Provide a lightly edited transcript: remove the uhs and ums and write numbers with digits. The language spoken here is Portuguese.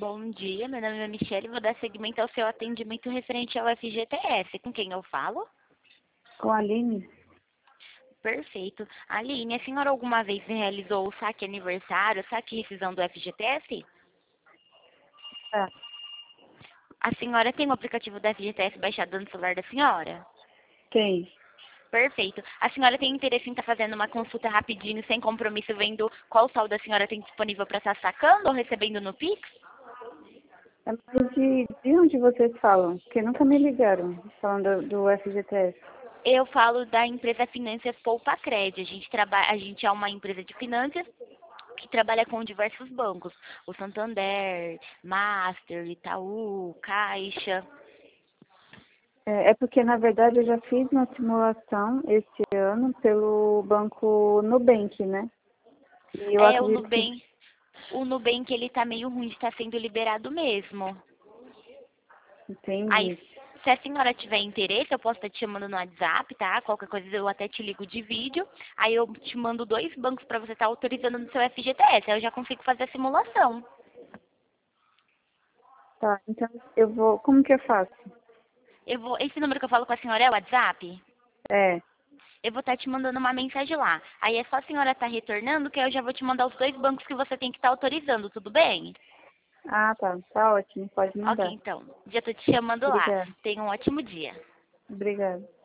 Bom dia, meu nome é Michelle e vou dar seguimento ao seu atendimento referente ao FGTS. Com quem eu falo? Com a Aline? Perfeito. Aline, a senhora alguma vez realizou o saque aniversário, saque e rescisão do FGTS? Tá. A senhora tem o aplicativo do FGTS baixado no celular da senhora? Tem. Perfeito. A senhora tem interesse em estar fazendo uma consulta rapidinho, sem compromisso, vendo qual saldo a senhora tem disponível para estar sacando ou recebendo no Pix? É mais de onde vocês falam? Porque nunca me ligaram falando do FGTS. Eu falo da empresa Finanças Poupa Cred. A gente é uma empresa de finanças que trabalha com diversos bancos. O Santander, Master, Itaú, Caixa. É porque, na verdade, eu já fiz uma simulação esse ano pelo banco Nubank, né? E eu É, acredito que... O Nubank ele tá meio ruim de estar sendo liberado mesmo. Aí, Entendi. se a senhora tiver interesse, eu posso estar te chamando no WhatsApp, tá? Qualquer coisa eu até te ligo de vídeo. Aí eu te mando 2 bancos para você estar autorizando no seu FGTS. Aí eu já consigo fazer a simulação. Tá, então eu vou... Como que eu faço? Esse número que eu falo com a senhora é o WhatsApp? É. Eu vou estar te mandando uma mensagem lá. Aí é só a senhora estar retornando que eu já vou te mandar os 2 bancos que você tem que estar autorizando, tudo bem? Ah, tá. Tá ótimo. Pode Ok, mandar. então. Já tô te chamando lá. Obrigada. Tenha um ótimo dia. Obrigada.